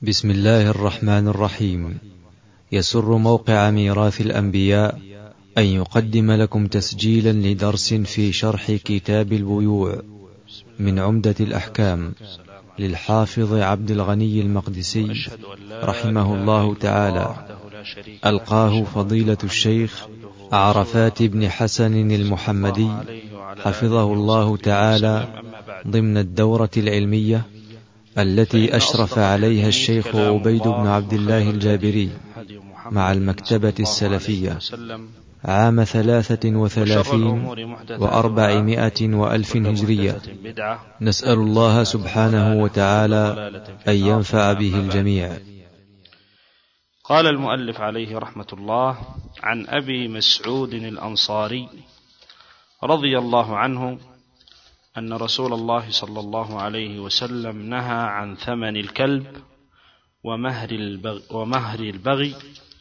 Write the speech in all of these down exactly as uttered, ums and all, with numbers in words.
بسم الله الرحمن الرحيم. يسر موقع ميراث الأنبياء أن يقدم لكم تسجيلا لدرس في شرح كتاب البيوع من عمدة الأحكام للحافظ عبد الغني المقدسي رحمه الله تعالى، ألقاه فضيلة الشيخ عرفات بن حسن المحمدي حفظه الله تعالى ضمن الدورة العلمية التي أشرف عليها الشيخ عبيد بن عبد الله الجابري مع المكتبة السلفية عام ثلاثة وثلاثين وأربعمائة وألف هجرية. نسأل الله سبحانه وتعالى أن ينفع به الجميع. قال المؤلف عليه رحمة الله: عن أبي مسعود الأنصاري رضي الله عنه أن رسول الله صلى الله عليه وسلم نهى عن ثمن الكلب ومهر البغي, ومهر البغي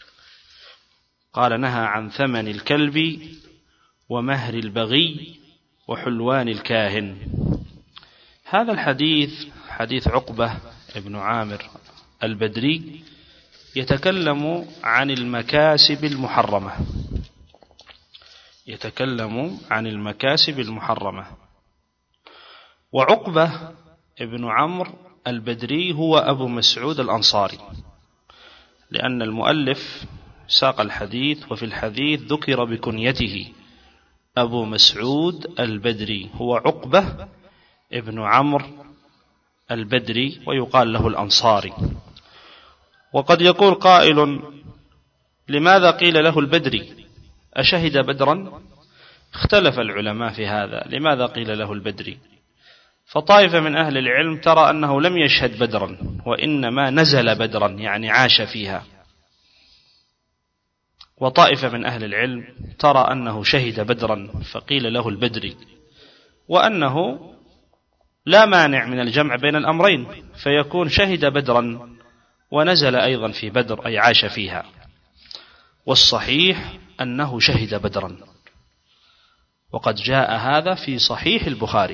قال نهى عن ثمن الكلب ومهر البغي وحلوان الكاهن. هذا الحديث حديث عقبة بن عامر البدري يتكلم عن المكاسب المحرمة يتكلم عن المكاسب المحرمة وعقبة ابن عمرو البدري هو أبو مسعود الأنصاري، لأن المؤلف ساق الحديث وفي الحديث ذكر بكنيته أبو مسعود البدري، هو عقبة ابن عمرو البدري ويقال له الأنصاري. وقد يقول قائل: لماذا قيل له البدري؟ أشهد بدرا؟ اختلف العلماء في هذا، لماذا قيل له البدري؟ فطائفة من أهل العلم ترى أنه لم يشهد بدرا وإنما نزل بدرا يعني عاش فيها، وطائفة من أهل العلم ترى أنه شهد بدرا فقيل له البدري، وأنه لا مانع من الجمع بين الأمرين فيكون شهد بدرا ونزل أيضا في بدر أي عاش فيها. والصحيح أنه شهد بدرا، وقد جاء هذا في صحيح البخاري،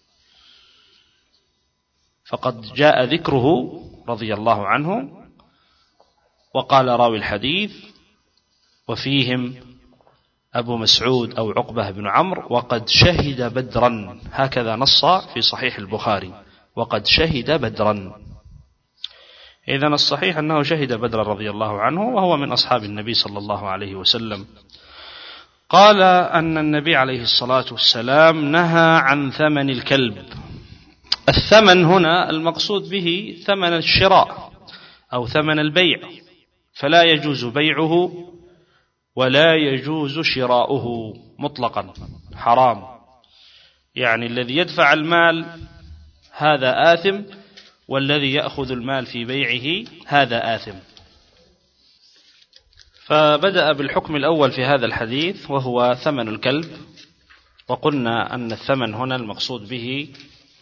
فقد جاء ذكره رضي الله عنه. وقال راوي الحديث: وفيهم أبو مسعود أو عقبة بن عمرو وقد شهد بدرا، هكذا نص في صحيح البخاري: وقد شهد بدرا. إذن الصحيح أنه شهد بدرا رضي الله عنه، وهو من أصحاب النبي صلى الله عليه وسلم. قال أن النبي عليه الصلاة والسلام نهى عن ثمن الكلب. الثمن هنا المقصود به ثمن الشراء أو ثمن البيع، فلا يجوز بيعه ولا يجوز شراؤه مطلقا، حرام. يعني الذي يدفع المال هذا آثم، والذي يأخذ المال في بيعه هذا آثم. فبدأ بالحكم الأول في هذا الحديث وهو ثمن الكلب، وقلنا أن الثمن هنا المقصود به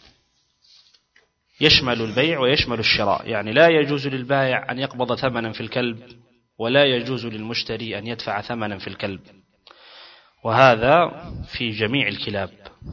يشمل البيع ويشمل الشراء، يعني لا يجوز للبائع أن يقبض ثمنا في الكلب ولا يجوز للمشتري أن يدفع ثمنا في الكلب، وهذا في جميع الكلاب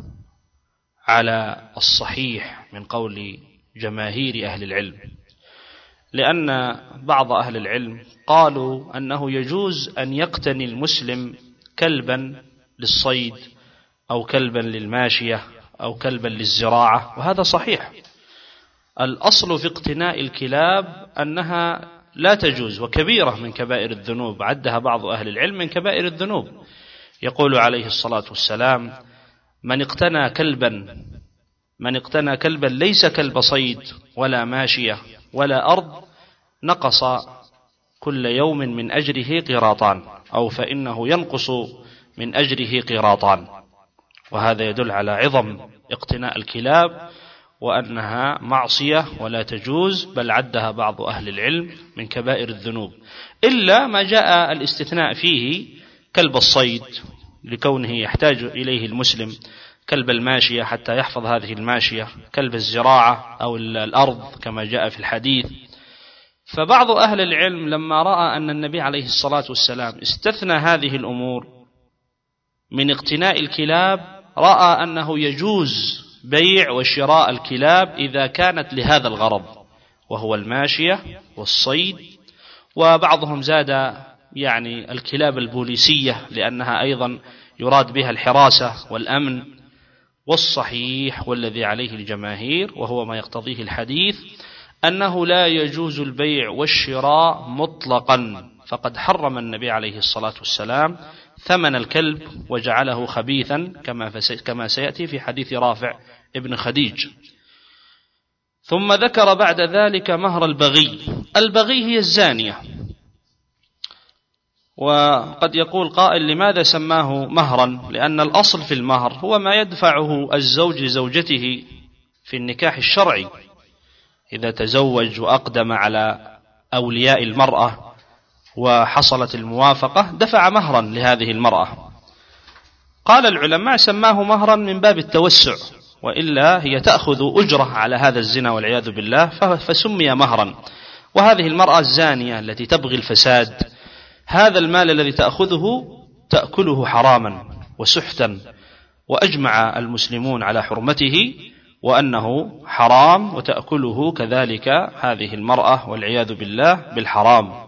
على الصحيح من قول جماهير أهل العلم، لأن بعض أهل العلم قالوا أنه يجوز أن يقتني المسلم كلبا للصيد أو كلبا للماشية أو كلبا للزراعة، وهذا صحيح. الأصل في اقتناء الكلاب أنها لا تجوز، وكبيرة من كبائر الذنوب، عدها بعض أهل العلم من كبائر الذنوب. يقول عليه الصلاة والسلام: من اقتنى كلبا من اقتنى كلبا ليس كلب صيد ولا ماشية ولا أرض نقص كل يوم من أجره قيراطان، أو فإنه ينقص من أجره قيراطان. وهذا يدل على عظم اقتناء الكلاب وأنها معصية ولا تجوز، بل عدها بعض أهل العلم من كبائر الذنوب، إلا ما جاء الاستثناء فيه كلب الصيد لكونه يحتاج إليه المسلم، كلب الماشية حتى يحفظ هذه الماشية، كلب الزراعة أو الأرض كما جاء في الحديث. فبعض أهل العلم لما رأى أن النبي عليه الصلاة والسلام استثنى هذه الأمور من اقتناء الكلاب، رأى أنه يجوز بيع وشراء الكلاب إذا كانت لهذا الغرض، وهو الماشية والصيد، وبعضهم زاد يعني الكلاب البوليسية لأنها أيضا يراد بها الحراسة والأمن. والصحيح والذي عليه الجماهير وهو ما يقتضيه الحديث أنه لا يجوز البيع والشراء مطلقا، فقد حرم النبي عليه الصلاة والسلام ثمن الكلب وجعله خبيثا كما سيأتي في حديث رافع ابن خديج. ثم ذكر بعد ذلك مهر البغي. البغي هي الزانية، وقد يقول قائل لماذا سماه مهرا؟ لأن الأصل في المهر هو ما يدفعه الزوج لزوجته في النكاح الشرعي، إذا تزوج وأقدم على أولياء المرأة وحصلت الموافقة دفع مهرا لهذه المرأة. قال العلماء سماه مهرا من باب التوسع، وإلا هي تأخذ أجرة على هذا الزنا والعياذ بالله فسمي مهرا. وهذه المرأة الزانية التي تبغي الفساد، هذا المال الذي تأخذه تأكله حراما وسحتا، وأجمع المسلمون على حرمته وأنه حرام، وتأكله كذلك هذه المرأة والعياذ بالله بالحرام.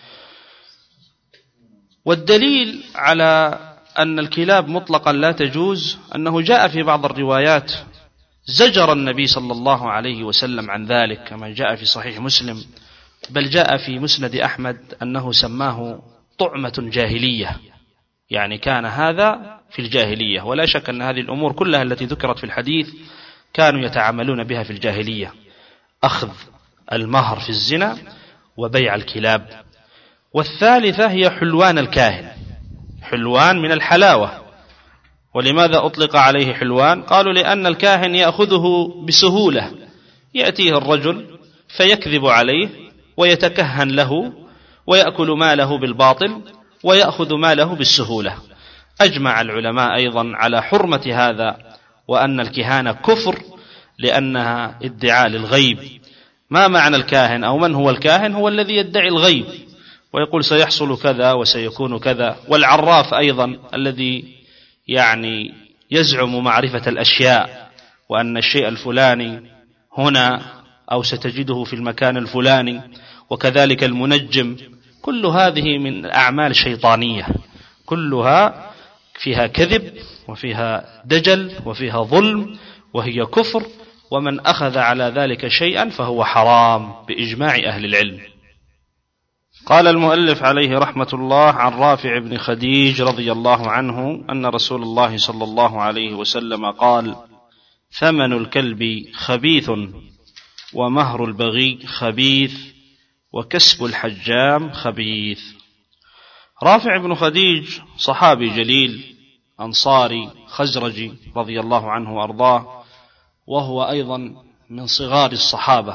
والدليل على أن الكلاب مطلقا لا تجوز أنه جاء في بعض الروايات زجر النبي صلى الله عليه وسلم عن ذلك كما جاء في صحيح مسلم، بل جاء في مسند أحمد أنه سماه طعمة جاهلية، يعني كان هذا في الجاهلية. ولا شك أن هذه الأمور كلها التي ذكرت في الحديث كانوا يتعاملون بها في الجاهلية، أخذ المهر في الزنا وبيع الكلاب. والثالثة هي حلوان الكاهن، حلوان من الحلاوة. ولماذا أطلق عليه حلوان؟ قالوا لأن الكاهن يأخذه بسهولة، يأتيه الرجل فيكذب عليه ويتكهن له ويأكل ماله بالباطل ويأخذ ماله بالسهولة. أجمع العلماء أيضا على حرمة هذا، وأن الكهانة كفر لأنها ادعاء للغيب. ما معنى الكاهن أو من هو الكاهن؟ هو الذي يدعي الغيب ويقول سيحصل كذا وسيكون كذا. والعراف أيضا الذي يعني يزعم معرفة الأشياء، وأن الشيء الفلاني هنا أو ستجده في المكان الفلاني. وكذلك المنجم. كل هذه من أعمال شيطانية، كلها فيها كذب وفيها دجل وفيها ظلم وهي كفر، ومن أخذ على ذلك شيئا فهو حرام بإجماع أهل العلم. قال المؤلف عليه رحمة الله عن رافع بن خديج رضي الله عنه أن رسول الله صلى الله عليه وسلم قال: ثمن الكلب خبيث، ومهر البغي خبيث، وكسب الحجام خبيث. رافع بن خديج صحابي جليل أنصاري خزرجي رضي الله عنه وأرضاه، وهو أيضا من صغار الصحابة،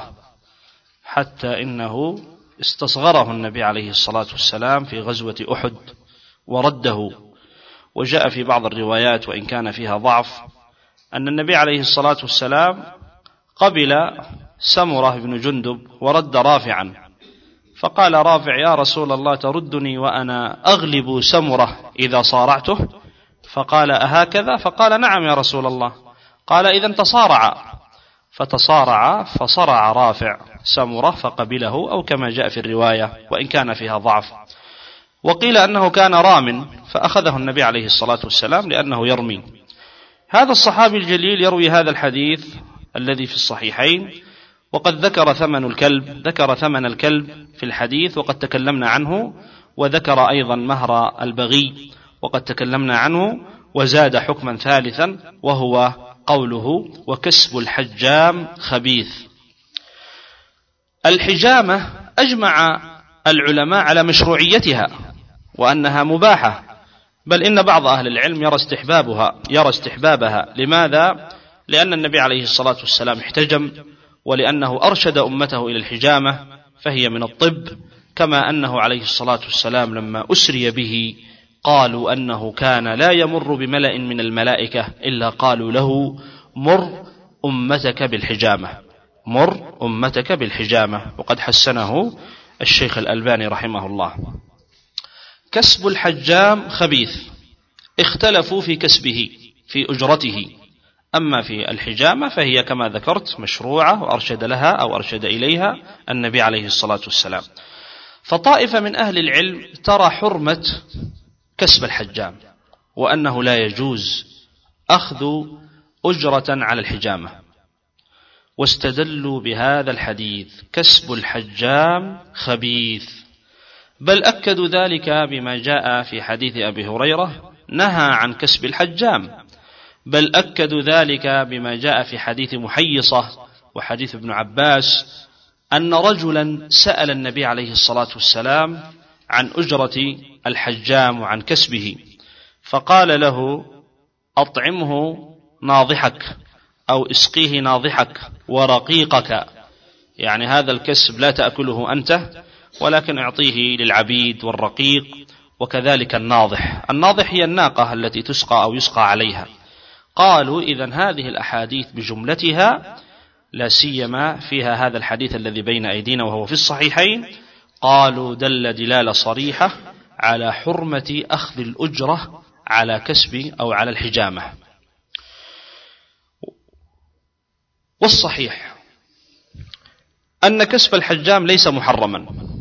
حتى إنه استصغره النبي عليه الصلاة والسلام في غزوة أحد ورده. وجاء في بعض الروايات وإن كان فيها ضعف أن النبي عليه الصلاة والسلام قبل سمرة بن جندب ورد رافعا، فقال رافع: يا رسول الله تردني وأنا أغلب سمرة إذا صارعته؟ فقال: أهكذا؟ فقال: نعم يا رسول الله. قال: إذن تصارع. فتصارع فصرع رافع سمرة فقبله، أو كما جاء في الرواية وإن كان فيها ضعف. وقيل أنه كان رام فأخذه النبي عليه الصلاة والسلام لأنه يرمي. هذا الصحابي الجليل يروي هذا الحديث الذي في الصحيحين، وقد ذكر ثمن الكلب ذكر ثمن الكلب في الحديث وقد تكلمنا عنه، وذكر أيضا مهر البغي وقد تكلمنا عنه، وزاد حكما ثالثا وهو قوله: وكسب الحجام خبيث. الحجامة أجمع العلماء على مشروعيتها وأنها مباحة، بل إن بعض أهل العلم يرى استحبابها يرى استحبابها. لماذا؟ لأن النبي عليه الصلاة والسلام احتجم، ولأنه أرشد أمته إلى الحجامة، فهي من الطب، كما أنه عليه الصلاة والسلام لما أسري به قالوا أنه كان لا يمر بملأ من الملائكة إلا قالوا له: مر أمتك بالحجامة مر أمتك بالحجامة وقد حسنه الشيخ الألباني رحمه الله. كسب الحجام خبيث، اختلفوا في كسبه، في أجرته، أما في الحجامة فهي كما ذكرت مشروعة، وأرشد لها أو أرشد إليها النبي عليه الصلاة والسلام. فطائفة من أهل العلم ترى حرمة كسب الحجام، وأنه لا يجوز أخذ أجرة على الحجامة، واستدلوا بهذا الحديث: كسب الحجام خبيث. بل أكدوا ذلك بما جاء في حديث أبي هريرة نهى عن كسب الحجام، بل أكدوا ذلك بما جاء في حديث محيصة وحديث ابن عباس أن رجلا سأل النبي عليه الصلاة والسلام عن أجرة الحجام وعن كسبه، فقال له: أطعمه ناضحك أو اسقيه ناضحك ورقيقك، يعني هذا الكسب لا تأكله أنت ولكن اعطيه للعبيد والرقيق، وكذلك الناضح. الناضح هي الناقة التي تسقى أو يسقى عليها. قالوا: إذن هذه الأحاديث بجملتها، لا سيما فيها هذا الحديث الذي بين أيدينا وهو في الصحيحين، قالوا دل دلالة صريحة على حرمة أخذ الأجرة على كسب أو على الحجامة. والصحيح أن كسب الحجام ليس محرما،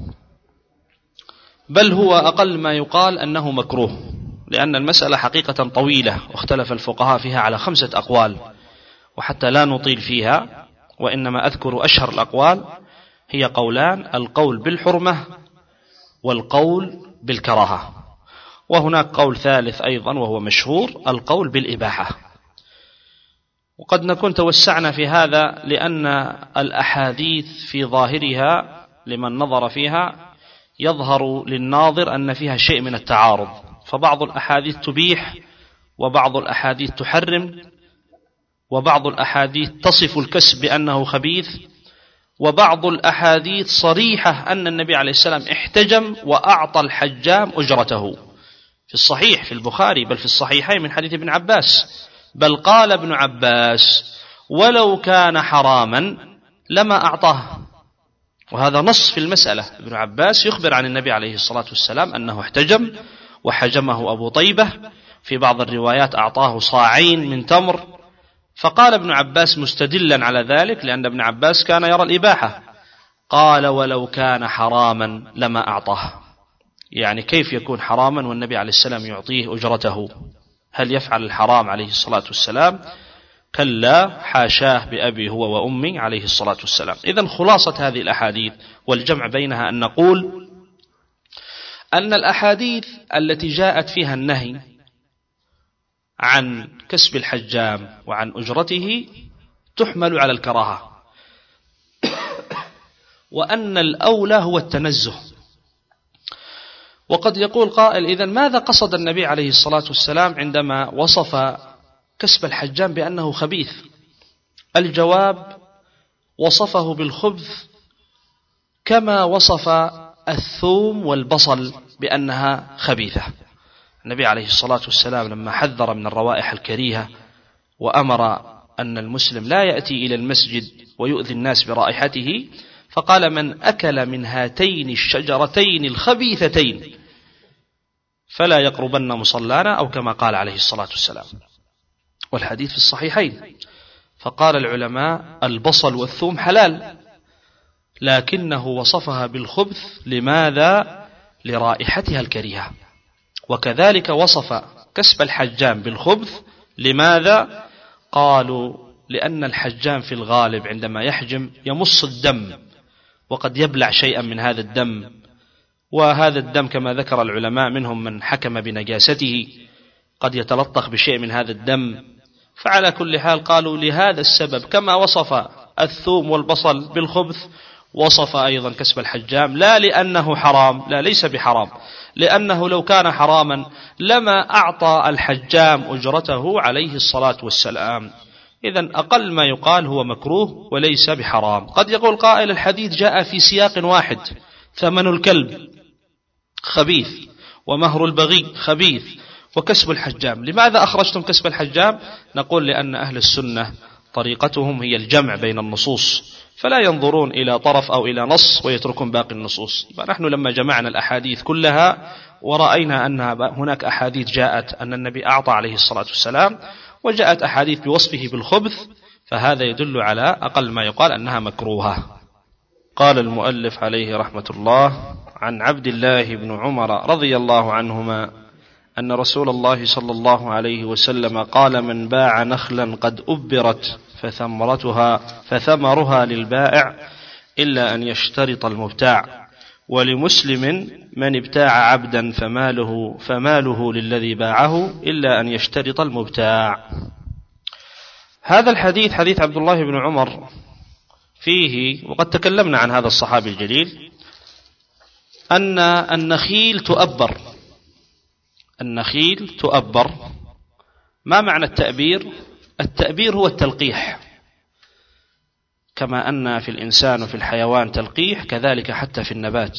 بل هو أقل ما يقال أنه مكروه، لأن المسألة حقيقة طويلة، واختلف الفقهاء فيها على خمسة أقوال، وحتى لا نطيل فيها وإنما أذكر أشهر الأقوال هي قولان: القول بالحرمة والقول بالكراهة، وهناك قول ثالث أيضا وهو مشهور: القول بالإباحة. وقد نكون توسعنا في هذا لأن الأحاديث في ظاهرها لمن نظر فيها يظهر للناظر أن فيها شيء من التعارض، فبعض الأحاديث تبيح وبعض الأحاديث تحرم، وبعض الأحاديث تصف الكسب بأنه خبيث، وبعض الأحاديث صريحة أن النبي عليه السلام احتجم وأعطى الحجام أجرته، في الصحيح في البخاري بل في الصحيحين من حديث ابن عباس، بل قال ابن عباس: ولو كان حراما لما أعطاه. وهذا نص في المسألة. ابن عباس يخبر عن النبي عليه الصلاة والسلام أنه احتجم وحجمه أبو طيبة، في بعض الروايات أعطاه صاعين من تمر. فقال ابن عباس مستدلا على ذلك، لأن ابن عباس كان يرى الإباحة، قال: ولو كان حراما لما أعطاه. يعني كيف يكون حراما والنبي عليه السلام يعطيه أجرته؟ هل يفعل الحرام عليه الصلاة والسلام؟ كلا، حاشاه بأبي هو وأمي عليه الصلاة والسلام. إذن خلاصة هذه الأحاديث والجمع بينها أن نقول أن الأحاديث التي جاءت فيها النهي عن كسب الحجام وعن أجرته تحمل على الكراهة، وأن الأولى هو التنزه. وقد يقول قائل: إذن ماذا قصد النبي عليه الصلاة والسلام عندما وصف كسب الحجام بأنه خبيث؟ الجواب: وصفه بالخبث كما وصف الثوم والبصل بأنها خبيثة. النبي عليه الصلاة والسلام لما حذر من الروائح الكريهة وأمر أن المسلم لا يأتي إلى المسجد ويؤذي الناس برائحته، فقال: من أكل من هاتين الشجرتين الخبيثتين فلا يقربن مصلانا، أو كما قال عليه الصلاة والسلام، والحديث في الصحيحين. فقال العلماء: البصل والثوم حلال، لكنه وصفها بالخبث. لماذا؟ لرائحتها الكريهة. وكذلك وصف كسب الحجام بالخبث. لماذا؟ قالوا: لأن الحجام في الغالب عندما يحجم يمص الدم، وقد يبلع شيئا من هذا الدم، وهذا الدم كما ذكر العلماء منهم من حكم بنجاسته، قد يتلطخ بشيء من هذا الدم. فعلى كل حال قالوا لهذا السبب كما وصف الثوم والبصل بالخبث وصف أيضا كسب الحجام، لا لأنه حرام، لا ليس بحرام، لأنه لو كان حراما لما أعطى الحجام أجرته عليه الصلاة والسلام. إذن أقل ما يقال هو مكروه وليس بحرام. قد يقول قائل: الحديث جاء في سياق واحد: ثمن الكلب خبيث، ومهر البغي خبيث، وكسب الحجام. لماذا أخرجتم كسب الحجام؟ نقول: لأن أهل السنة طريقتهم هي الجمع بين النصوص، فلا ينظرون إلى طرف أو إلى نص ويتركون باقي النصوص. فنحن لما جمعنا الأحاديث كلها ورأينا أن هناك أحاديث جاءت أن النبي أعطى عليه الصلاة والسلام، وجاءت أحاديث بوصفه بالخبث، فهذا يدل على أقل ما يقال أنها مكروهة. قال المؤلف عليه رحمة الله: عن عبد الله بن عمر رضي الله عنهما أن رسول الله صلى الله عليه وسلم قال: من باع نخلا قد أبرت فثمرتها فثمرها للبائع إلا أن يشترط المبتاع. ولمسلم: من ابتاع عبدا فماله فماله للذي باعه إلا أن يشترط المبتاع. هذا الحديث حديث عبد الله بن عمر فيه، وقد تكلمنا عن هذا الصحابي الجليل، أن النخيل تؤبر. النخيل تؤبر. ما معنى التأبير؟ التأبير هو التلقيح، كما أن في الإنسان وفي الحيوان تلقيح، كذلك حتى في النبات.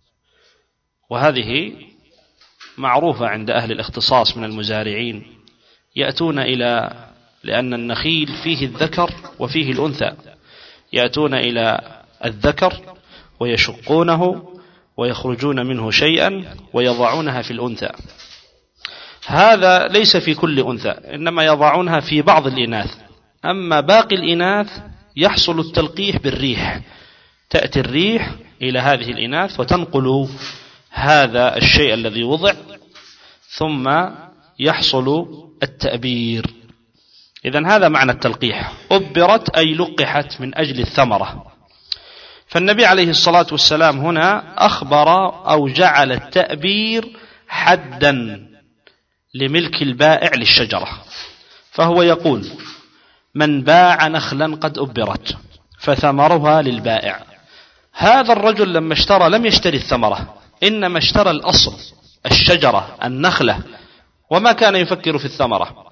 وهذه معروفة عند أهل الاختصاص من المزارعين، يأتون إلى، لأن النخيل فيه الذكر وفيه الأنثى، يأتون إلى الذكر ويشقونه ويخرجون منه شيئا ويضعونها في الأنثى. هذا ليس في كل أنثى، إنما يضعونها في بعض الإناث. أما باقي الإناث يحصل التلقيح بالريح، تأتي الريح إلى هذه الإناث وتنقل هذا الشيء الذي وضع، ثم يحصل التأبير. إذن هذا معنى التلقيح. أبرت أي لقحت من أجل الثمرة. فالنبي عليه الصلاة والسلام هنا أخبر أو جعل التأبير حدا لملك البائع للشجرة، فهو يقول: من باع نخلا قد أبرت فثمرها للبائع. هذا الرجل لما اشترى لم يشتري الثمرة، إنما اشترى الأصل، الشجرة، النخلة، وما كان يفكر في الثمرة.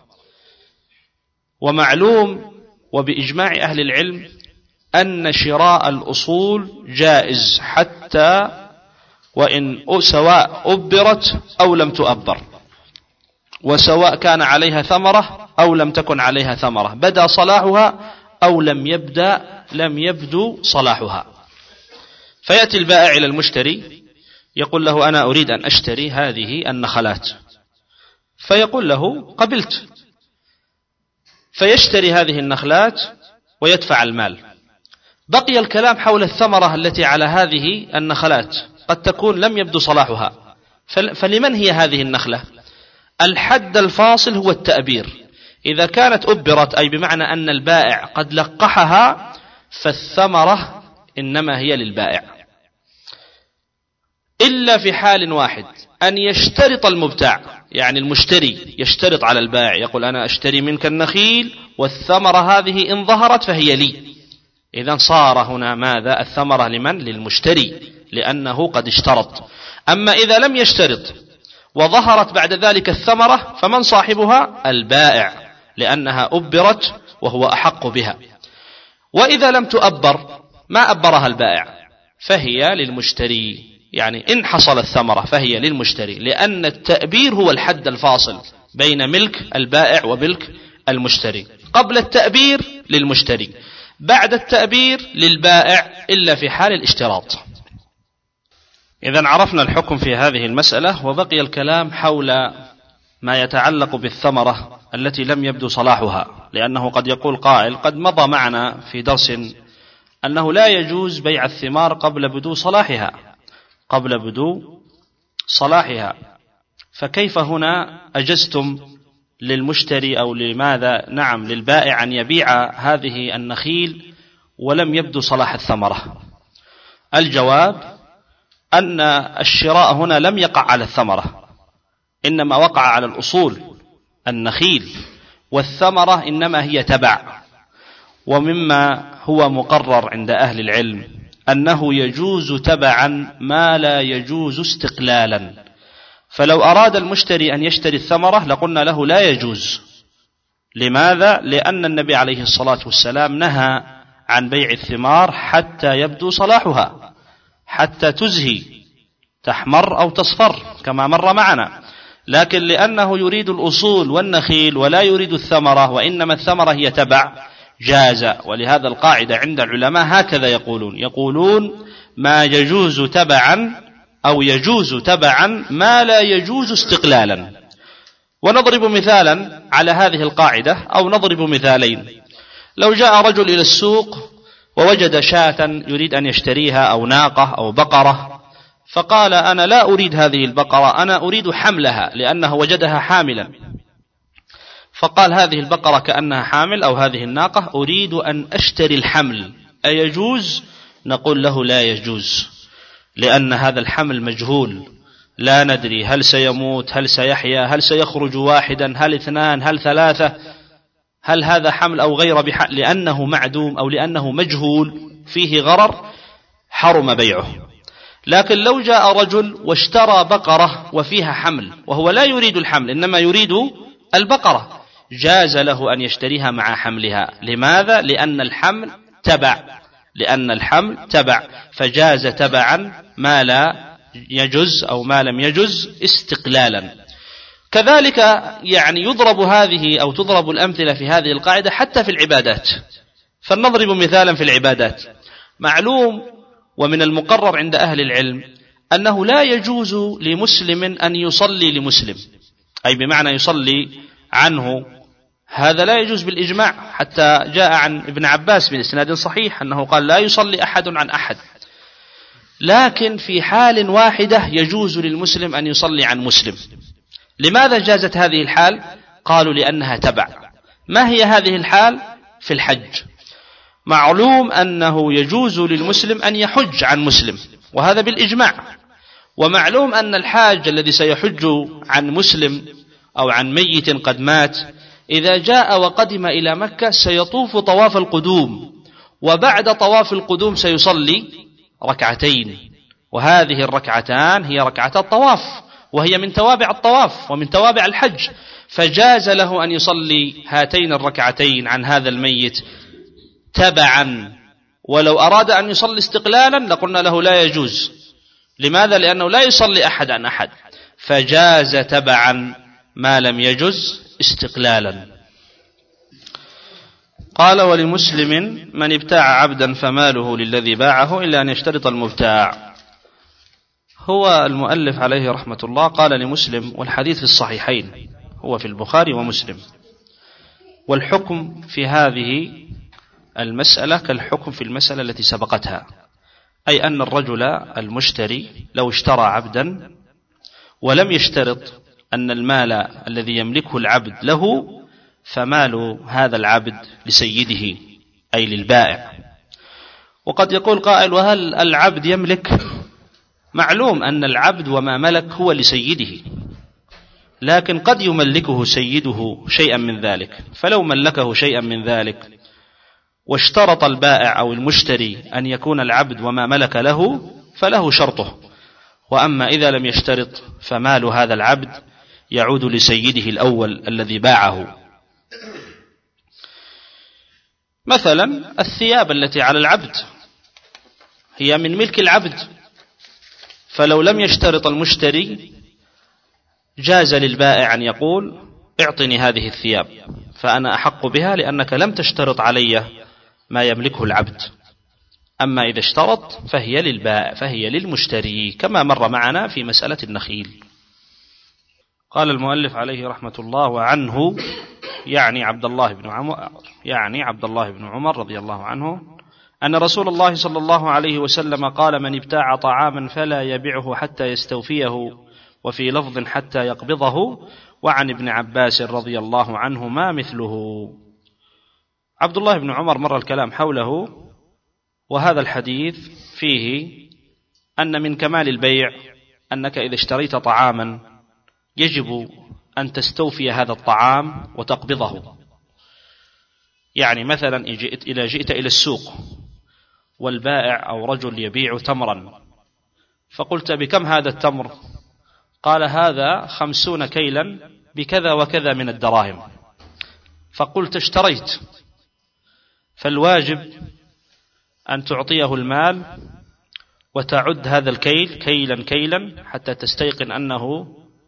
ومعلوم وبإجماع أهل العلم أن شراء الأصول جائز، حتى وإن سواء أبرت أو لم تؤبر، وسواء كان عليها ثمرة أو لم تكن عليها ثمرة، بدأ صلاحها أو لم يبدأ لم يبدو صلاحها. فيأتي البائع إلى المشتري يقول له: أنا أريد أن أشتري هذه النخلات، فيقول له: قبلت. فيشتري هذه النخلات ويدفع المال. بقي الكلام حول الثمرة التي على هذه النخلات، قد تكون لم يبدو صلاحها، فلمن هي هذه النخلة؟ الحد الفاصل هو التأبير. إذا كانت أبرت أي بمعنى أن البائع قد لقحها، فالثمرة إنما هي للبائع، إلا في حال واحد، أن يشترط المبتاع، يعني المشتري يشترط على البائع، يقول: أنا أشتري منك النخيل والثمرة هذه إن ظهرت فهي لي. إذن صار هنا ماذا؟ الثمرة لمن؟ للمشتري، لأنه قد اشترط. أما إذا لم يشترط وظهرت بعد ذلك الثمرة، فمن صاحبها؟ البائع، لأنها أبرت وهو أحق بها. وإذا لم تؤبر، ما أبرها البائع، فهي للمشتري، يعني إن حصل الثمرة فهي للمشتري، لأن التأبير هو الحد الفاصل بين ملك البائع وملك المشتري. قبل التأبير للمشتري، بعد التأبير للبائع، إلا في حال الاشتراط. إذن عرفنا الحكم في هذه المسألة، وبقي الكلام حول ما يتعلق بالثمرة التي لم يبدو صلاحها، لأنه قد يقول قائل: قد مضى معنا في درس أنه لا يجوز بيع الثمار قبل بدو صلاحها، قبل بدو صلاحها، فكيف هنا أجزتم للمشتري أو لماذا نعم للبائع أن يبيع هذه النخيل ولم يبدو صلاح الثمرة؟ الجواب أن الشراء هنا لم يقع على الثمرة، إنما وقع على الأصول، النخيل، والثمرة إنما هي تبع. ومما هو مقرر عند أهل العلم أنه يجوز تبعا ما لا يجوز استقلالا. فلو أراد المشتري أن يشتري الثمرة لقلنا له لا يجوز. لماذا؟ لأن النبي عليه الصلاة والسلام نهى عن بيع الثمار حتى يبدو صلاحها، حتى تزهي، تحمر أو تصفر كما مر معنا. لكن لأنه يريد الأصول والنخيل ولا يريد الثمرة، وإنما الثمرة هي تبع، جاز. ولهذا القاعدة عند العلماء هكذا يقولون يقولون ما يجوز تبعا أو يجوز تبعا ما لا يجوز استقلالا. ونضرب مثالا على هذه القاعدة، أو نضرب مثالين. لو جاء رجل إلى السوق ووجد شاة يريد أن يشتريها أو ناقة أو بقرة، فقال أنا لا أريد هذه البقرة، أنا أريد حملها، لأنه وجدها حاملا. فقال هذه البقرة كأنها حامل أو هذه الناقة أريد أن أشتري الحمل، أيجوز؟ نقول له لا يجوز، لأن هذا الحمل مجهول، لا ندري هل سيموت، هل سيحيا، هل سيخرج واحدا، هل اثنان، هل ثلاثة، هل هذا حمل أو غير بحمل، لأنه معدوم أو لأنه مجهول فيه غرر، حرم بيعه. لكن لو جاء رجل واشترى بقرة وفيها حمل وهو لا يريد الحمل إنما يريد البقرة، جاز له أن يشتريها مع حملها. لماذا؟ لأن الحمل تبع، لأن الحمل تبع، فجاز تبعا ما لا يجوز أو ما لم يجوز استقلالا. كذلك يعني يضرب هذه أو تضرب الأمثلة في هذه القاعدة حتى في العبادات. فلنضرب مثالا في العبادات. معلوم ومن المقرر عند أهل العلم أنه لا يجوز لمسلم أن يصلي لمسلم، أي بمعنى يصلي عنه، هذا لا يجوز بالإجماع، حتى جاء عن ابن عباس بإسناد صحيح أنه قال لا يصلي أحد عن أحد. لكن في حال واحدة يجوز للمسلم أن يصلي عن مسلم. لماذا جازت هذه الحال؟ قالوا لأنها تبع. ما هي هذه الحال؟ في الحج. معلوم أنه يجوز للمسلم أن يحج عن مسلم، وهذا بالإجماع. ومعلوم أن الحاج الذي سيحج عن مسلم أو عن ميت قد مات إذا جاء وقدم إلى مكة سيطوف طواف القدوم، وبعد طواف القدوم سيصلي ركعتين، وهذه الركعتان هي ركعتا الطواف، وهي من توابع الطواف ومن توابع الحج، فجاز له أن يصلي هاتين الركعتين عن هذا الميت تبعا. ولو أراد أن يصلي استقلالا لقلنا له لا يجوز. لماذا؟ لأنه لا يصلي أحد عن أحد، فجاز تبعا ما لم يجز استقلالا. قال ولمسلم من ابتاع عبدا فماله للذي باعه إلا أن يشترط المبتاع. هو المؤلف عليه رحمة الله قال لمسلم، والحديث في الصحيحين، هو في البخاري ومسلم. والحكم في هذه المسألة كالحكم في المسألة التي سبقتها، أي أن الرجل المشتري لو اشترى عبدا ولم يشترط أن المال الذي يملكه العبد له، فمال هذا العبد لسيده أي للبائع. وقد يقول قائل وهل العبد يملك؟ معلوم أن العبد وما ملك هو لسيده، لكن قد يملكه سيده شيئا من ذلك، فلو ملكه شيئا من ذلك واشترط البائع أو المشتري أن يكون العبد وما ملك له فله شرطه. وأما إذا لم يشترط فمال هذا العبد يعود لسيده الأول الذي باعه. مثلا الثياب التي على العبد هي من ملك العبد، فلو لم يشترط المشتري جاز للبائع أن يقول اعطني هذه الثياب فأنا أحق بها لأنك لم تشترط علي ما يملكه العبد. أما إذا اشترط فهي للبائع فهي للمشتري، كما مر معنا في مسألة النخيل. قال المؤلف عليه رحمة الله وعنه يعني عبد الله بن عمر يعني عبد الله بن عمر رضي الله عنه أن رسول الله صلى الله عليه وسلم قال من ابتاع طعاما فلا يبيعه حتى يستوفيه، وفي لفظ حتى يقبضه. وعن ابن عباس رضي الله عنهما مثله. عبد الله بن عمر مر الكلام حوله، وهذا الحديث فيه أن من كمال البيع أنك إذا اشتريت طعاما يجب أن تستوفي هذا الطعام وتقبضه. يعني مثلا إذا جئت إلى السوق والبائع أو رجل يبيع تمرا فقلت بكم هذا التمر؟ قال هذا خمسون كيلا بكذا وكذا من الدراهم، فقلت اشتريت، فالواجب أن تعطيه المال وتعد هذا الكيل كيلا كيلا حتى تستيقن أنه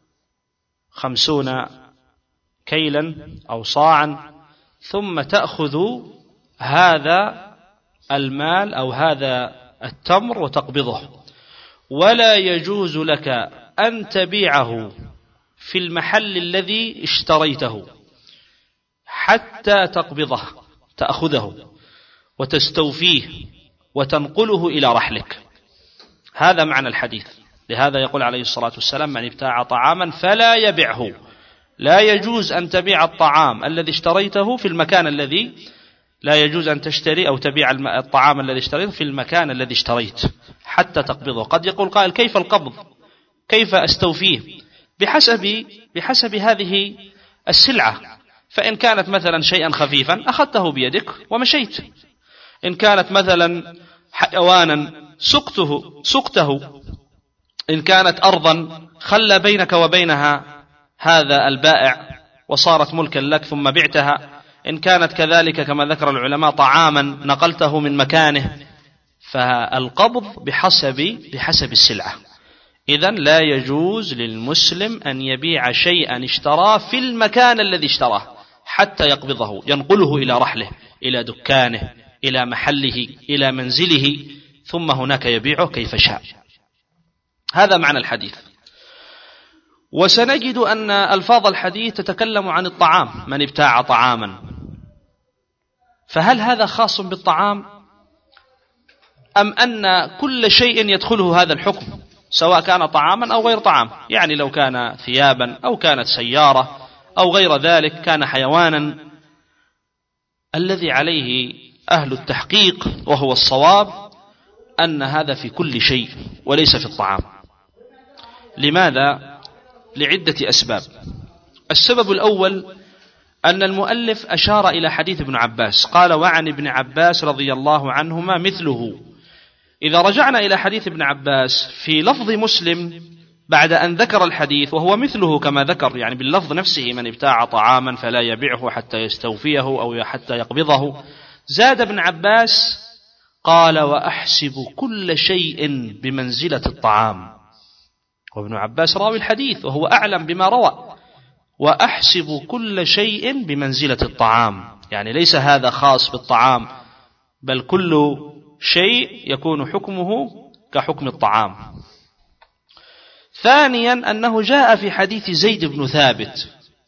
خمسون كيلا أو صاعا، ثم تأخذ هذا المال أو هذا التمر وتقبضه. ولا يجوز لك أن تبيعه في المحل الذي اشتريته حتى تقبضه، تأخذه وتستوفيه وتنقله إلى رحلك. هذا معنى الحديث. لهذا يقول عليه الصلاة والسلام: من ابتاع طعاما فلا يبعه. لا يجوز أن تبيع الطعام الذي اشتريته في المكان الذي لا يجوز أن تشتري أو تبيع الطعام الذي اشتريته في المكان الذي اشتريت حتى تقبضه. قد يقول قائل: كيف القبض؟ كيف أستوفيه؟ بحسب بحسب هذه السلعة. فإن كانت مثلا شيئا خفيفا أخذته بيدك ومشيت. إن كانت مثلا حيوانا سقته سقته إن كانت أرضا خلى بينك وبينها هذا البائع وصارت ملكا لك ثم بعتها. إن كانت كذلك كما ذكر العلماء طعاما نقلته من مكانه. فالقبض بحسب بحسب السلعة. إذن لا يجوز للمسلم أن يبيع شيئا اشتراه في المكان الذي اشتراه حتى يقبضه، ينقله إلى رحله، إلى دكانه، إلى محله، إلى منزله، ثم هناك يبيعه كيف شاء. هذا معنى الحديث. وسنجد أن ألفاظ الحديث تتكلم عن الطعام: من ابتاع طعاما. فهل هذا خاص بالطعام أم أن كل شيء يدخله هذا الحكم سواء كان طعاما أو غير طعام؟ يعني لو كان ثيابا أو كانت سيارة أو غير ذلك، كان حيوانا. الذي عليه أهل التحقيق وهو الصواب أن هذا في كل شيء وليس في الطعام. لماذا؟ لعدة أسباب. السبب الأول أن المؤلف أشار إلى حديث ابن عباس، قال: وعن ابن عباس رضي الله عنهما مثله. إذا رجعنا إلى حديث ابن عباس في لفظ مسلم بعد أن ذكر الحديث وهو مثله كما ذكر، يعني باللفظ نفسه: من ابتاع طعاما فلا يبيعه حتى يستوفيه أو حتى يقبضه، زاد ابن عباس قال: وأحسب كل شيء بمنزلة الطعام. وابن عباس راوي الحديث وهو أعلم بما روى. وأحسب كل شيء بمنزلة الطعام، يعني ليس هذا خاص بالطعام، بل كل شيء يكون حكمه كحكم الطعام. ثانيا أنه جاء في حديث زيد بن ثابت،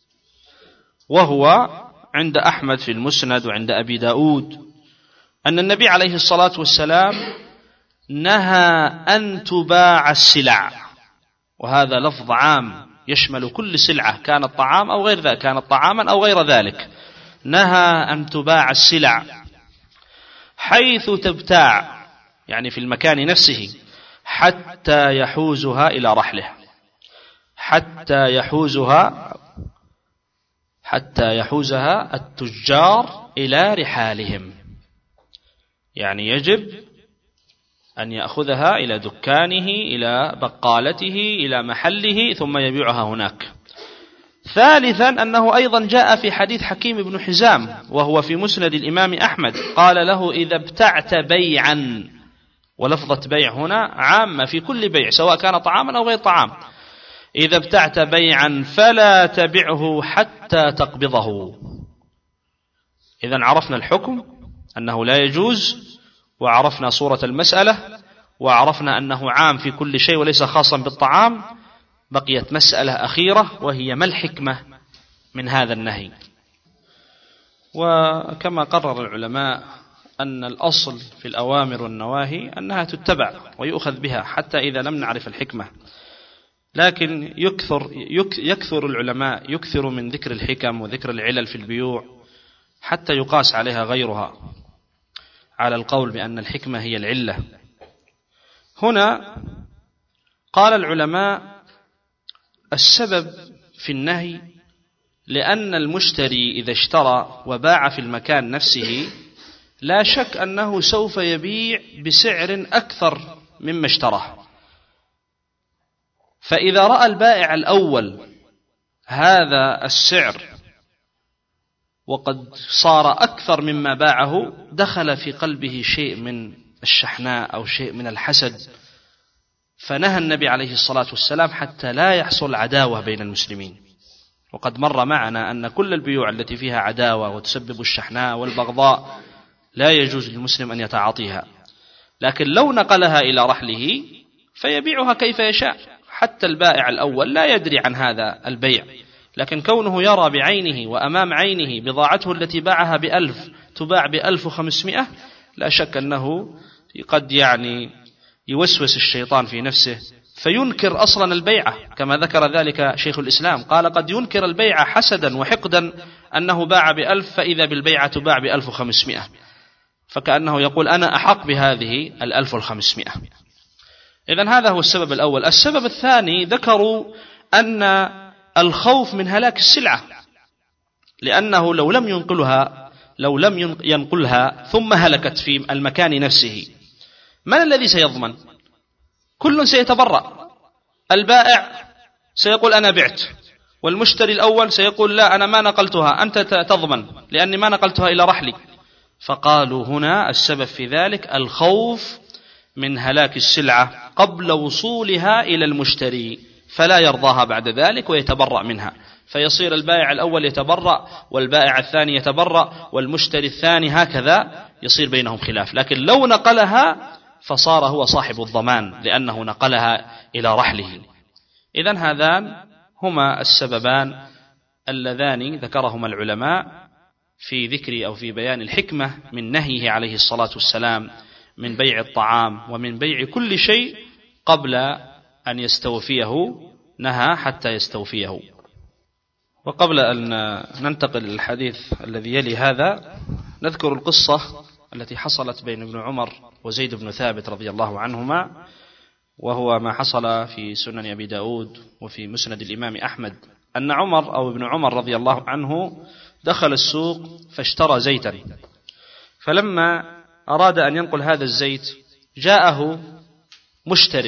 وهو عند أحمد في المسند وعند أبي داود، أن النبي عليه الصلاة والسلام نهى أن تباع السلع. وهذا لفظ عام يشمل كل سلعة، كانت طعام أو غير ذلك، كانت طعاما أو غير ذلك. نهى أن تباع السلع حيث تبتاع، يعني في المكان نفسه، حتى يحوزها إلى رحله، حتى يحوزها حتى يحوزها التجار إلى رحالهم. يعني يجب أن يأخذها إلى دكانه، إلى بقالته، إلى محله، ثم يبيعها هناك. ثالثا أنه أيضا جاء في حديث حكيم بن حزام وهو في مسند الإمام أحمد، قال له: إذا ابتعت بيعا. ولفظة بيع هنا عامة في كل بيع سواء كان طعاما أو غير طعام. إذا ابتعت بيعا فلا تبعه حتى تقبضه. إذن عرفنا الحكم أنه لا يجوز، وعرفنا صورة المسألة، وعرفنا أنه عام في كل شيء وليس خاصا بالطعام. بقيت مسألة أخيرة، وهي ما الحكمة من هذا النهي. وكما قرر العلماء أن الأصل في الأوامر والنواهي أنها تتبع ويؤخذ بها حتى إذا لم نعرف الحكمة. لكن يكثر, يكثر العلماء يكثر من ذكر الحكم وذكر العلل في البيوع حتى يقاس عليها غيرها على القول بأن الحكمة هي العلة. هنا قال العلماء: السبب في النهي لأن المشتري إذا اشترى وباع في المكان نفسه لا شك أنه سوف يبيع بسعر أكثر مما اشتراه. فإذا رأى البائع الأول هذا السعر وقد صار أكثر مما باعه، دخل في قلبه شيء من الشحناء أو شيء من الحسد، فنهى النبي عليه الصلاة والسلام حتى لا يحصل عداوة بين المسلمين. وقد مر معنا أن كل البيوع التي فيها عداوة وتسبب الشحناء والبغضاء لا يجوز للمسلم أن يتعاطيها. لكن لو نقلها إلى رحله فيبيعها كيف يشاء حتى البائع الأول لا يدري عن هذا البيع، لكن كونه يرى بعينه وأمام عينه بضاعته التي باعها بألف تباع بألف وخمسمائة، لا شك أنه قد يعني يوسوس الشيطان في نفسه فينكر أصلا البيعة، كما ذكر ذلك شيخ الإسلام، قال قد ينكر البيعة حسدا وحقدا أنه باع بألف فإذا بالبيعة تباع بألف وخمسمائة، فكأنه يقول أنا أحق بهذه الألف والخمسمائة. إذن هذا هو السبب الأول. السبب الثاني ذكروا أن الخوف من هلاك السلعة، لأنه لو لم ينقلها لو لم ينقلها ثم هلكت في المكان نفسه، من الذي سيضمن؟ كل سيتبرأ، البائع سيقول أنا بعت، والمشتري الأول سيقول لا أنا ما نقلتها، أنت تضمن لأني ما نقلتها إلى رحلي. فقالوا هنا السبب في ذلك الخوف من هلاك السلعة قبل وصولها إلى المشتري، فلا يرضاها بعد ذلك ويتبرأ منها، فيصير البائع الأول يتبرأ والبائع الثاني يتبرأ والمشتري الثاني، هكذا يصير بينهم خلاف. لكن لو نقلها فصار هو صاحب الضمان لأنه نقلها إلى رحله. إذن هذان هما السببان اللذان ذكرهما العلماء في ذكر أو في بيان الحكمة من نهيه عليه الصلاة والسلام من بيع الطعام ومن بيع كل شيء قبل أن يستوفيه، نهى حتى يستوفيه. وقبل أن ننتقل للحديث الذي يلي هذا نذكر القصة التي حصلت بين ابن عمر وزيد بن ثابت رضي الله عنهما، وهو ما حصل في سنن أبي داود وفي مسند الإمام أحمد، أن عمر أو ابن عمر رضي الله عنه دخل السوق فاشترى زيتا، فلما أراد أن ينقل هذا الزيت جاءه مشتر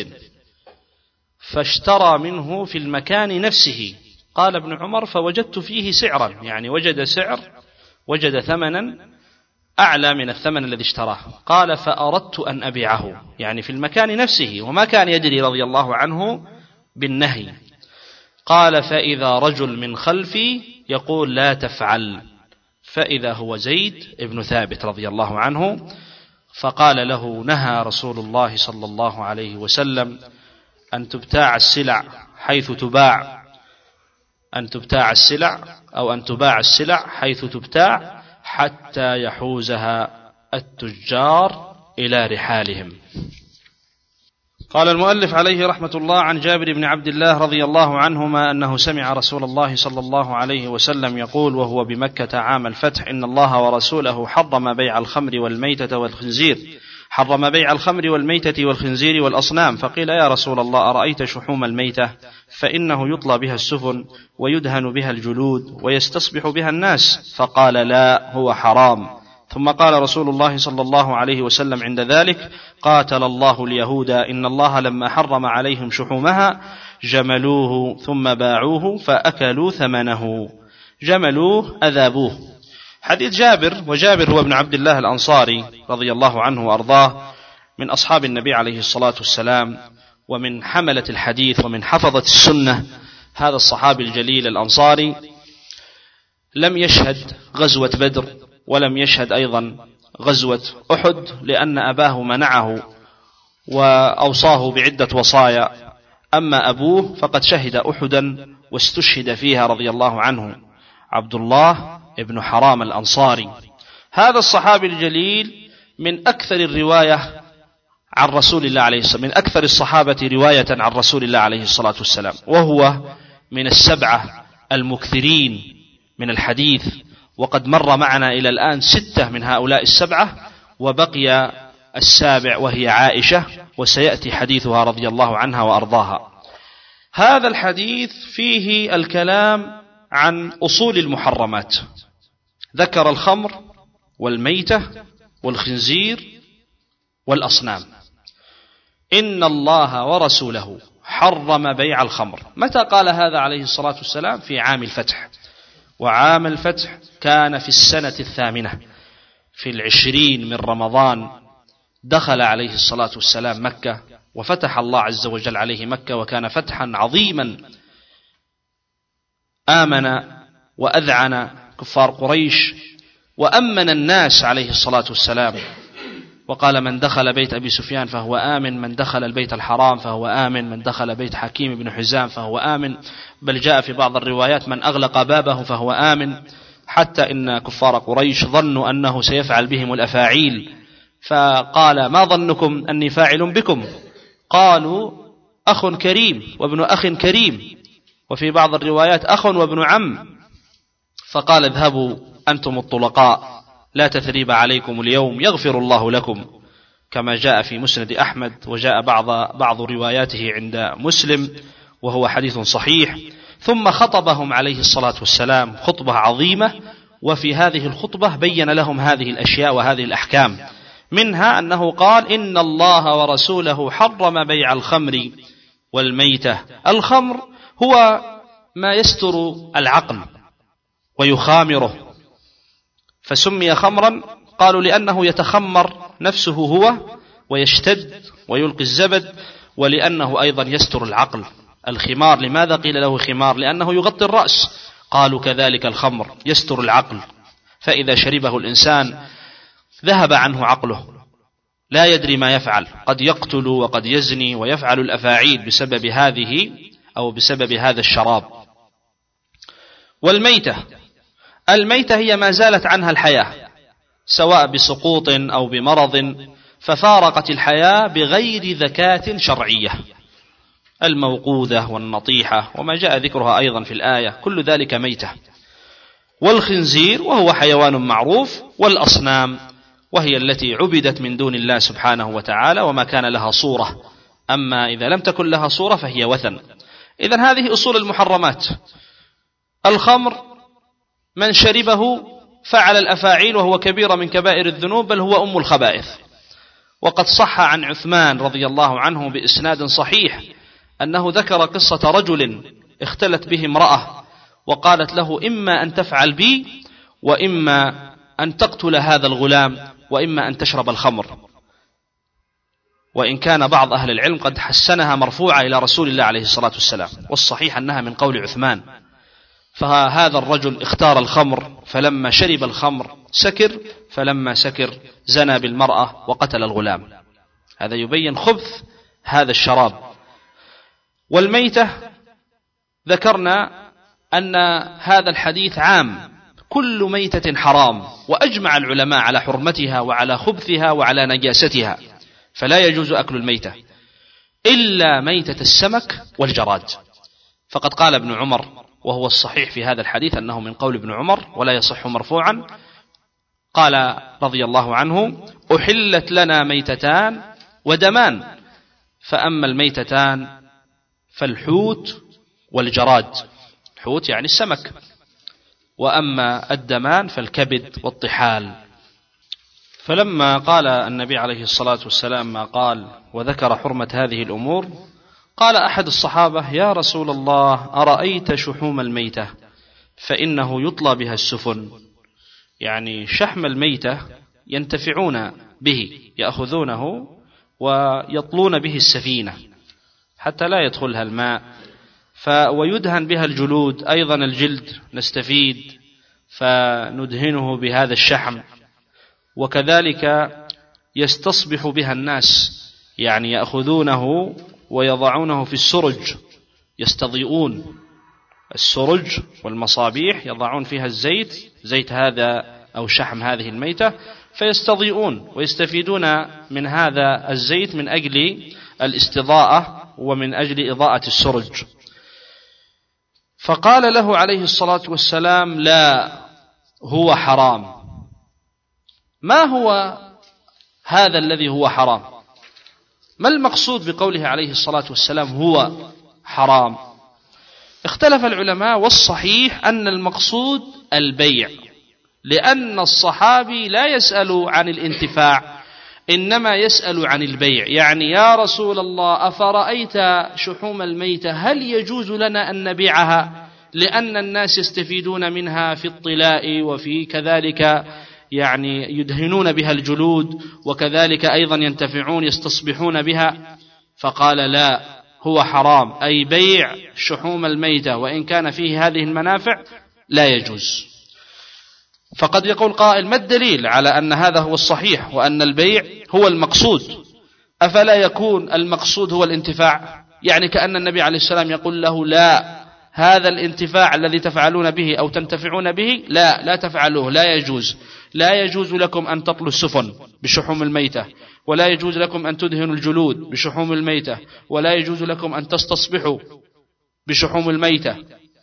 فاشترى منه في المكان نفسه. قال ابن عمر فوجدت فيه سعرا، يعني وجد سعر وجد ثمنا أعلى من الثمن الذي اشتراه. قال فأردت أن أبيعه، يعني في المكان نفسه، وما كان يدري رضي الله عنه بالنهي. قال فإذا رجل من خلفي يقول لا تفعل، فإذا هو زيد ابن ثابت رضي الله عنه، فقال له نهى رسول الله صلى الله عليه وسلم أن تبتاع السلع حيث تباع أن تبتاع السلع أو أن تباع السلع حيث تبتاع حتى يحوزها التجار إلى رحالهم. قال المؤلف عليه رحمة الله عن جابر بن عبد الله رضي الله عنهما أنه سمع رسول الله صلى الله عليه وسلم يقول وهو بمكة عام الفتح إن الله ورسوله حرم بيع الخمر والميتة والخنزير حرم بيع الخمر والميتة والخنزير والأصنام. فقيل يا رسول الله أرأيت شحوم الميتة فإنه يطلى بها السفن ويدهن بها الجلود ويستصبح بها الناس، فقال لا هو حرام. ثم قال رسول الله صلى الله عليه وسلم عند ذلك قاتل الله اليهود إن الله لما حرم عليهم شحومها جملوه ثم باعوه فأكلوا ثمنه. جملوه أذابوه. حديث جابر، وجابر هو ابن عبد الله الأنصاري رضي الله عنه وأرضاه من أصحاب النبي عليه الصلاة والسلام ومن حملة الحديث ومن حفظة السنة. هذا الصحابي الجليل الأنصاري لم يشهد غزوة بدر ولم يشهد أيضا غزوة أحد لأن أباه منعه وأوصاه بعدة وصايا. أما أبوه فقد شهد أحدا واستشهد فيها رضي الله عنه، عبد الله ابن حرام الأنصاري. هذا الصحابي الجليل من أكثر الرواية عن رسول الله عليه الصلاة والسلام، من أكثر الصحابة رواية عن رسول الله عليه الصلاة والسلام، وهو من السبعة المكثرين من الحديث، وقد مر معنا إلى الآن ستة من هؤلاء السبعة، وبقي السابع وهي عائشة، وسيأتي حديثها رضي الله عنها وأرضاها. هذا الحديث فيه الكلام عن أصول المحرمات، ذكر الخمر والميتة والخنزير والأصنام. إن الله ورسوله حرم بيع الخمر. متى قال هذا عليه الصلاة والسلام؟ في عام الفتح، وعام الفتح كان في السنة الثامنة في العشرين من رمضان دخل عليه الصلاة والسلام مكة، وفتح الله عز وجل عليه مكة، وكان فتحا عظيما. آمن وأذعن كفار قريش وأمن الناس عليه الصلاة والسلام، وقال من دخل بيت أبي سفيان فهو آمن، من دخل البيت الحرام فهو آمن، من دخل بيت حكيم بن حزام فهو آمن، بل جاء في بعض الروايات من أغلق بابه فهو آمن، حتى إن كفار قريش ظنوا أنه سيفعل بهم الأفاعيل، فقال ما ظنكم أني فاعل بكم؟ قالوا أخ كريم وابن أخ كريم، وفي بعض الروايات أخ وابن عم، فقال اذهبوا أنتم الطلقاء لا تثريب عليكم اليوم يغفر الله لكم، كما جاء في مسند أحمد، وجاء بعض بعض رواياته عند مسلم وهو حديث صحيح. ثم خطبهم عليه الصلاة والسلام خطبة عظيمة، وفي هذه الخطبة بين لهم هذه الأشياء وهذه الأحكام، منها أنه قال إن الله ورسوله حرم بيع الخمر والميتة. الخمر هو ما يستر العقل ويخامره، فسمي خمرا قالوا لأنه يتخمر نفسه هو ويشتد ويلقي الزبد، ولأنه أيضا يستر العقل. الخمار لماذا قيل له خمار؟ لأنه يغطي الرأس، قالوا كذلك الخمر يستر العقل، فإذا شربه الإنسان ذهب عنه عقله، لا يدري ما يفعل، قد يقتل وقد يزني ويفعل الأفاعيل بسبب هذه أو بسبب هذا الشراب. والميتة، الميتة هي ما زالت عنها الحياة، سواء بسقوط أو بمرض، ففارقت الحياة بغير ذكاة شرعية، الموقوذة والنطيحة وما جاء ذكرها أيضا في الآية، كل ذلك ميتة. والخنزير وهو حيوان معروف، والأصنام وهي التي عبدت من دون الله سبحانه وتعالى وما كان لها صورة، أما إذا لم تكن لها صورة فهي وثن. إذن هذه أصول المحرمات. الخمر من شربه فعل الأفاعيل وهو كبيرة من كبائر الذنوب، بل هو أم الخبائث. وقد صح عن عثمان رضي الله عنه بإسناد صحيح أنه ذكر قصة رجل اختلت به امرأة، وقالت له إما أن تفعل بي وإما أن تقتل هذا الغلام وإما أن تشرب الخمر. وإن كان بعض أهل العلم قد حسنها مرفوعة إلى رسول الله عليه الصلاة والسلام، والصحيح أنها من قول عثمان. فهذا الرجل اختار الخمر، فلما شرب الخمر سكر، فلما سكر زنى بالمرأة وقتل الغلام. هذا يبين خبث هذا الشراب. والميتة ذكرنا أن هذا الحديث عام، كل ميتة حرام، وأجمع العلماء على حرمتها وعلى خبثها وعلى نجاستها، فلا يجوز أكل الميتة إلا ميتة السمك والجراد. فقد قال ابن عمر، وهو الصحيح في هذا الحديث أنه من قول ابن عمر ولا يصح مرفوعا، قال رضي الله عنه أحلت لنا ميتتان ودمان، فأما الميتتان فالحوت والجراد، الحوت يعني السمك، وأما الدمان فالكبد والطحال. فلما قال النبي عليه الصلاة والسلام ما قال وذكر حرمة هذه الأمور، قال أحد الصحابة يا رسول الله أرأيت شحوم الميتة فإنه يطلى بها السفن، يعني شحم الميتة ينتفعون به، يأخذونه ويطلون به السفينة حتى لا يدخلها الماء، ويدهن بها الجلود، أيضا الجلد نستفيد فندهنه بهذا الشحم، وكذلك يستصبح بها الناس، يعني يأخذونه ويضعونه في السرج، يستضيئون السرج والمصابيح، يضعون فيها الزيت، زيت هذا أو شحم هذه الميتة، فيستضيئون ويستفيدون من هذا الزيت من أجل الاستضاءة ومن أجل إضاءة السرج. فقال له عليه الصلاة والسلام لا، هو حرام. ما هو هذا الذي هو حرام؟ ما المقصود بقوله عليه الصلاة والسلام هو حرام؟ اختلف العلماء، والصحيح أن المقصود البيع، لأن الصحابي لا يسأل عن الانتفاع، إنما يسأل عن البيع، يعني يا رسول الله أفرأيت شحوم الميتة هل يجوز لنا أن نبيعها، لأن الناس يستفيدون منها في الطلاء وفي كذلك يعني يدهنون بها الجلود، وكذلك أيضا ينتفعون يستصبحون بها. فقال لا، هو حرام، أي بيع شحوم الميتة وإن كان فيه هذه المنافع لا يجوز. فقد يقول قائل: ما الدليل على أن هذا هو الصحيح وأن البيع هو المقصود؟ أفلا يكون المقصود هو الانتفاع؟ يعني كأن النبي عليه السلام يقول له: لا، هذا الانتفاع الذي تفعلون به أو تنتفعون به لا لا تفعلوه، لا يجوز. لا يجوز لكم أن تطلوا السفن بشحوم الميتة، ولا يجوز لكم أن تدهنوا الجلود بشحوم الميتة، ولا يجوز لكم أن تستصبحوا بشحوم الميتة.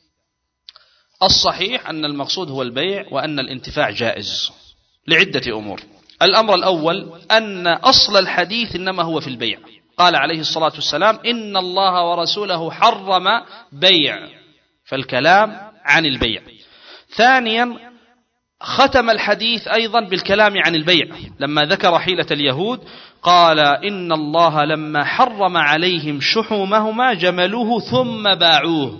الصحيح أن المقصود هو البيع وأن الانتفاع جائز لعدة أمور. الأمر الأول أن أصل الحديث إنما هو في البيع. قال عليه الصلاة والسلام: إن الله ورسوله حرم بيع، فالكلام عن البيع. ثانيا، ختم الحديث أيضا بالكلام عن البيع لما ذكر حيلة اليهود، قال: إن الله لما حرم عليهم شحومهما جملوه ثم باعوه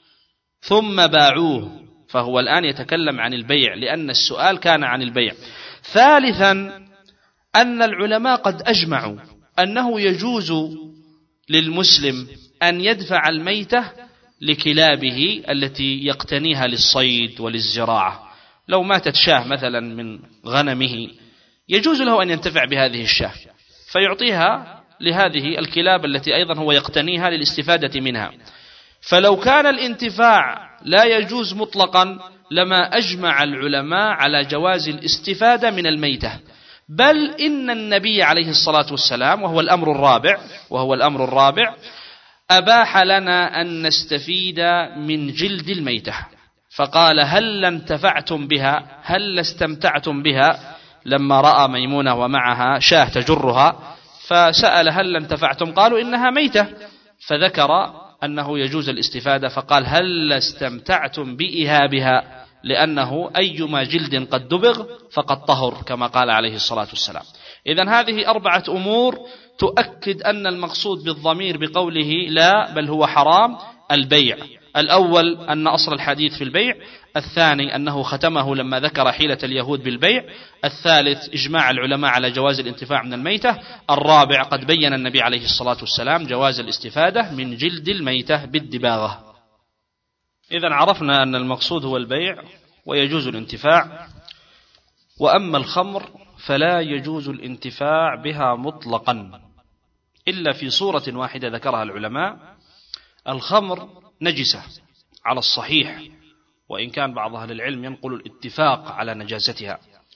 ثم باعوه فهو الآن يتكلم عن البيع لأن السؤال كان عن البيع. ثالثا، أن العلماء قد أجمعوا أنه يجوز للمسلم أن يدفع الميتة لكلابه التي يقتنيها للصيد وللزراعة. لو ماتت شاه مثلا من غنمه يجوز له أن ينتفع بهذه الشاه فيعطيها لهذه الكلاب التي أيضا هو يقتنيها للاستفادة منها. فلو كان الانتفاع لا يجوز مطلقا لما أجمع العلماء على جواز الاستفادة من الميتة، بل إن النبي عليه الصلاة والسلام وهو الأمر الرابع وهو الأمر الرابع أباح لنا أن نستفيد من جلد الميتة، فقال: هل انتفعتم بها، هل استمتعتم بها؟ لما رأى ميمونة ومعها شاه تجرها فسأل: هل انتفعتم؟ قالوا: إنها ميتة. فذكر أنه يجوز الاستفادة فقال: هل استمتعتم بإهابها؟ لأنه أيما جلد قد دبغ فقد طهر كما قال عليه الصلاة والسلام. إذن هذه أربعة أمور تؤكد أن المقصود بالضمير بقوله لا بل هو حرام البيع. الأول أن أصل الحديث في البيع. الثاني أنه ختمه لما ذكر حيلة اليهود بالبيع. الثالث إجماع العلماء على جواز الانتفاع من الميتة. الرابع قد بين النبي عليه الصلاة والسلام جواز الاستفادة من جلد الميتة بالدباغة. إذن عرفنا أن المقصود هو البيع ويجوز الانتفاع. وأما الخمر فلا يجوز الانتفاع بها مطلقا إلا في صورة واحدة ذكرها العلماء. الخمر نجسة على الصحيح، وإن كان بعض أهل العلم ينقل الاتفاق على نجاستها.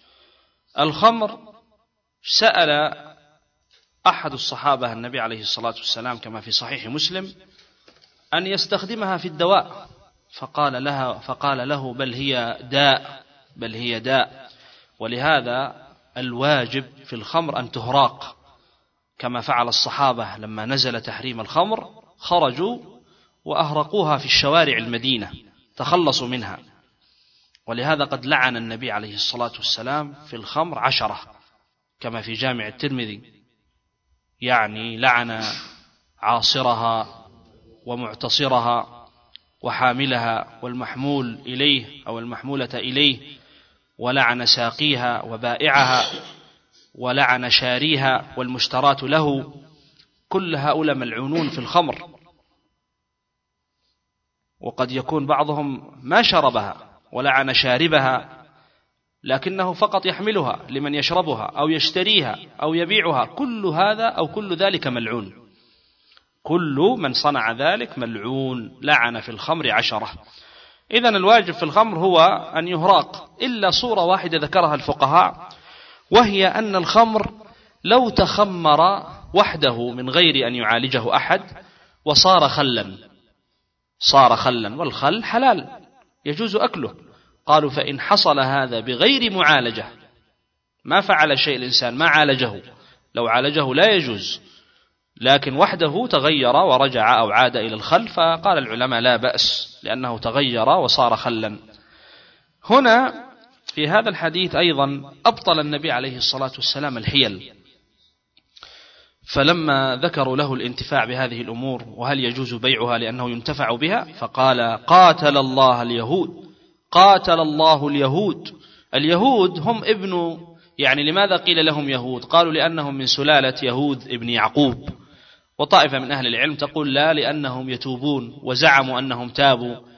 الخمر سأل أحد الصحابة النبي عليه الصلاة والسلام كما في صحيح مسلم أن يستخدمها في الدواء، فقال لها فقال له: بل هي داء بل هي داء ولهذا الواجب في الخمر أن تهراق، كما فعل الصحابة لما نزل تحريم الخمر خرجوا وأهرقوها في الشوارع المدينة تخلصوا منها. ولهذا قد لعن النبي عليه الصلاة والسلام في الخمر عشرة كما في جامع الترمذي، يعني لعن عاصرها ومعتصرها وحاملها والمحمول إليه أو المحمولة إليه، ولعن ساقيها وبائعها، ولعن شاريها والمشترات له. كل هؤلاء ملعونون في الخمر، وقد يكون بعضهم ما شربها ولعن شاربها لكنه فقط يحملها لمن يشربها أو يشتريها أو يبيعها. كل هذا أو كل ذلك ملعون، كل من صنع ذلك ملعون، لعن في الخمر عشرة. إذن الواجب في الخمر هو أن يهراق، إلا صورة واحدة ذكرها الفقهاء، وهي أن الخمر لو تخمر وحده من غير أن يعالجه أحد وصار خلا صار خلا والخل حلال يجوز أكله. قالوا: فإن حصل هذا بغير معالجة، ما فعل شيء الإنسان ما عالجه، لو عالجه لا يجوز، لكن وحده تغير ورجع أو عاد إلى الخل، فقال العلماء لا بأس لأنه تغير وصار خلا. هنا في هذا الحديث أيضا أبطل النبي عليه الصلاة والسلام الحيل، فلما ذكروا له الانتفاع بهذه الأمور وهل يجوز بيعها لأنه ينتفع بها، فقال: قاتل الله اليهود قاتل الله اليهود. اليهود هم ابن، يعني لماذا قيل لهم يهود؟ قالوا لأنهم من سلالة يهود ابن يعقوب. وطائفة من أهل العلم تقول لا، لأنهم يتوبون وزعموا أنهم تابوا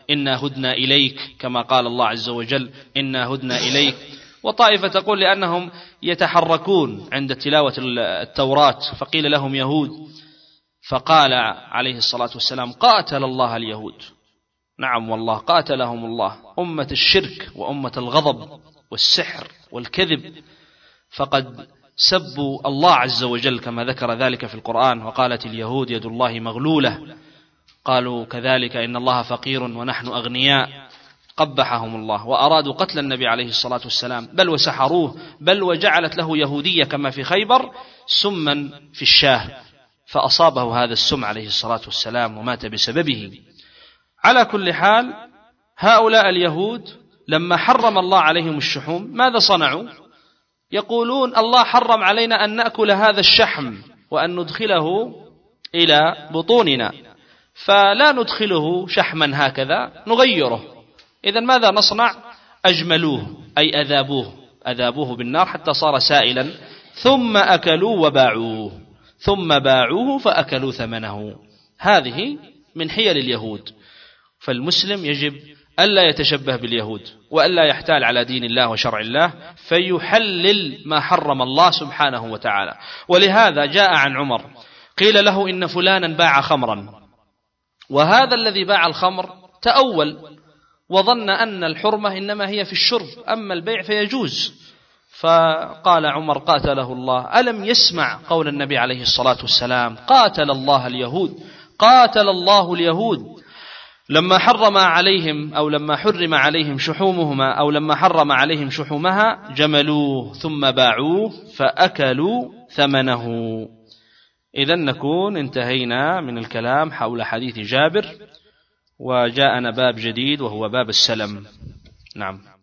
إنا هدنا إليك كما قال الله عز وجل إنا هدنا إليك، وطائفة تقول لأنهم يتحركون عند تلاوة التوراة فقيل لهم يهود، فقال عليه الصلاة والسلام قاتل الله اليهود. نعم والله قاتلهم الله، أمة الشرك وأمة الغضب والسحر والكذب، فقد سبوا الله عز وجل كما ذكر ذلك في القرآن، وقالت اليهود يد الله مغلولة، قالوا كذلك إن الله فقير ونحن أغنياء، قبحهم الله، وأرادوا قتل النبي عليه الصلاة والسلام، بل وسحروه، بل وجعلت له يهودية كما في خيبر سما في الشاه، فأصابه هذا السم عليه الصلاة والسلام ومات بسببه. على كل حال هؤلاء اليهود لما حرم الله عليهم الشحوم ماذا صنعوا؟ يقولون الله حرم علينا أن نأكل هذا الشحم وأن ندخله إلى بطوننا، فلا ندخله شحما هكذا، نغيره. إذن ماذا نصنع؟ أجملوه أي أذابوه، أذابوه بالنار حتى صار سائلا، ثم أكلوا وباعوه، ثم باعوه فأكلوا ثمنه. هذه من حيل اليهود، فالمسلم يجب ألا يتشبه باليهود وألا يحتال على دين الله وشرع الله فيحلل ما حرم الله سبحانه وتعالى. ولهذا جاء عن عمر قيل له إن فلانا باع خمرا، وهذا الذي باع الخمر تأول وظن أن الحرمة إنما هي في الشرب، أما البيع فيجوز. فقال عمر قاتله الله، ألم يسمع قول النبي عليه الصلاة والسلام قاتل الله اليهود، قاتل الله اليهود لما حرم عليهم أو لما حرم عليهم شحومهما أو لما حرم عليهم شحومها جملوه ثم باعوه فأكلوا ثمنه. إذن نكون انتهينا من الكلام حول حديث جابر، وجاءنا باب جديد وهو باب السلم. نعم.